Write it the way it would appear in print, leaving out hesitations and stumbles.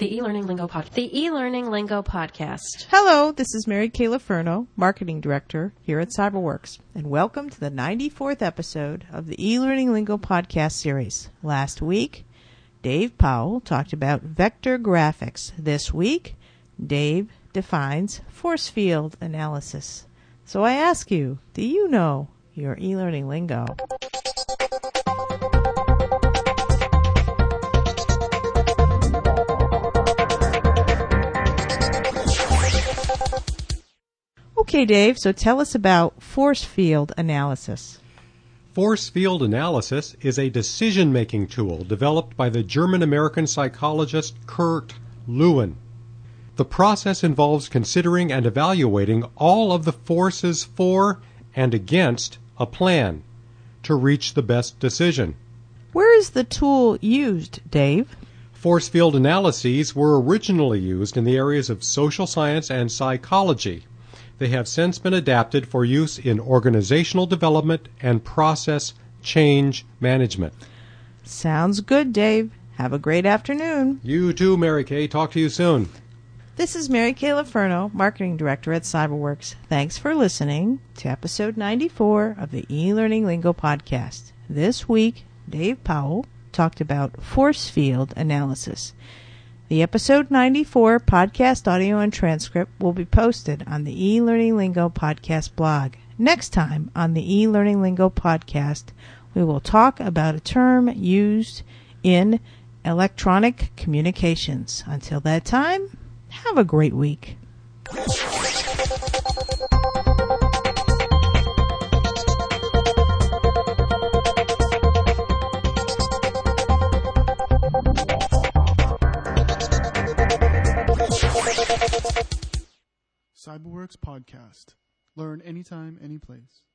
The e-learning lingo podcast. Hello, this is Mary Kay Lefurno, Marketing Director here at Cyberworks, and welcome to the 94th episode of the e-learning lingo podcast series. Last week, Dave Powell talked about vector graphics. This week, Dave defines force field analysis. So I ask you, do you know your e-learning lingo? Okay, Dave, so tell us about force field analysis. Force field analysis is a decision-making tool developed by the German-American psychologist Kurt Lewin. The process involves considering and evaluating all of the forces for and against a plan to reach the best decision. Where is the tool used, Dave? Force field analyses were originally used in the areas of social science and psychology. They have since been adapted for use in organizational development and process change management. Sounds good, Dave. Have a great afternoon. You too, Mary Kay. Talk to you soon. This is Mary Kay Lefurno, Marketing Director at Cyberworks. Thanks for listening to episode 94 of the e-learning lingo podcast. This week, Dave Powell talked about force field analysis. The episode 94 podcast audio and transcript will be posted on the e-learning lingo podcast blog. Next time on the e-learning lingo podcast, we will talk about a term used in electronic communications. Until that time, have a great week. Cyberworks Podcast. Learn anytime, any place.